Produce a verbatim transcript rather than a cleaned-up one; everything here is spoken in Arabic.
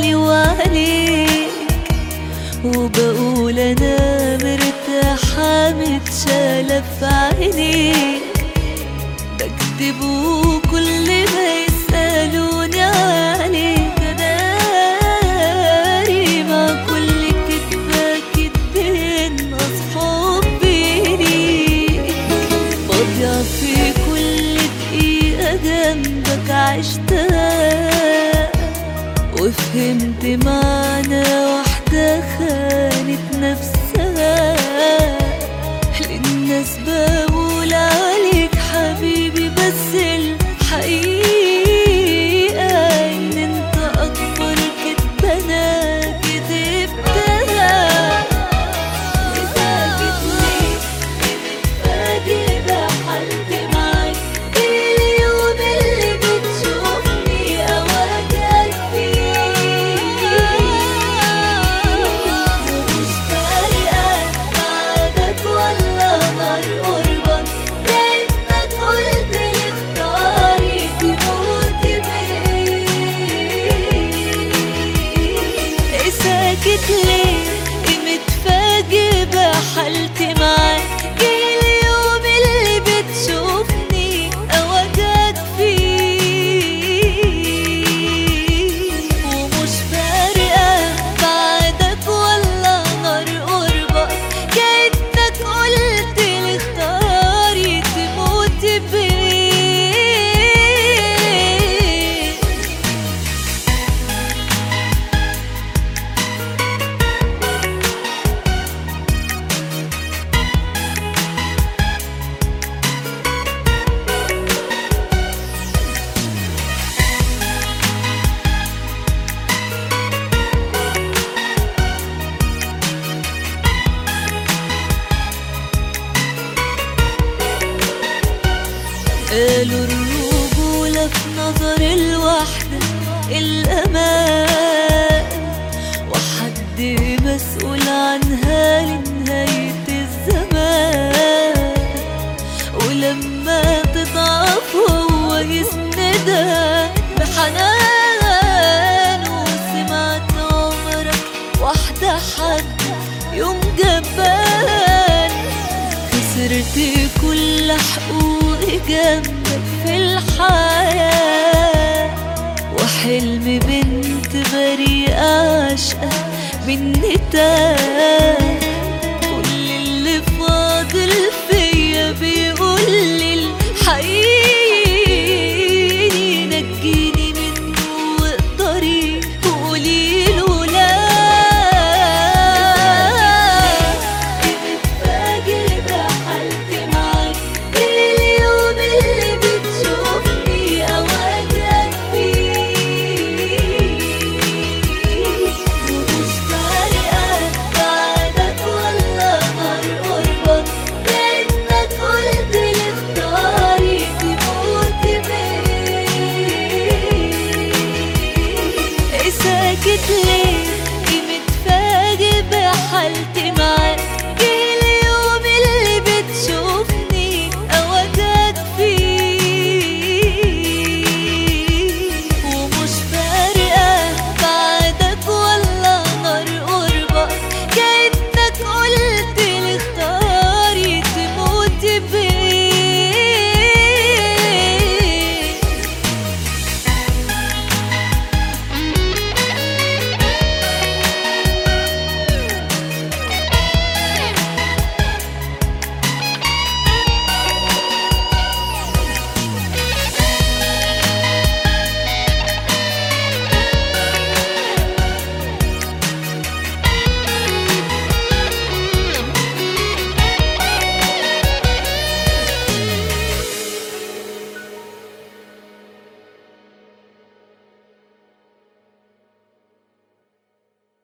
عني وعليك، وبقول انا مرتاحة متشالة في عينيك. بكتب وكل ما يسألوني عليك داري، مع كل كدبة كدبين أصحاب بيني. بضيع في كل دقيقة جنبك عشتها، وفهمت معنى واحدة خانت نفسها. للناس بقول عليك حبيبي، بس الحقيقة ان انت اكبر كدبة انا كدبتها. ساكت ليه؟ متفاجئ بحالتي معاك، اليوم اللي بتشوفني اواجهك فيه. ومش فارقة بعدك ولا نار قربك، لانك قلت لي اختاري تموتي بيه. ساكت ليه؟ متفاجئ بحالتي معاك، اليوم اللي بتشوفني اواجهك فيه. ومش فارقة بعدك ولا نار قربك، كأنك قلت لي اختاري تموتي بيه. قالوا الرجولة في نظر الواحدة الأمان، وحد مسؤول عنها لنهاية الزمان. ولما تضعف هو يسندها بحنان، وسمعت عمرك واحدة حد يوم جبان. خسرت كل حقوقي جنبك في الحياة، وحلم بنت بريئة عاشقة مني تاه. كل اللي فاضل فيا بيقولي الحقيقي، نجيني منه واقدري قوليله لا. متفاجئ بحالتي معاك، اليوم اللي بتشوفني اواجهك فيه. ومش فارقة بعدك ولا نار قربك، لانك قلت لي اختاري تموتي بيه. ساكت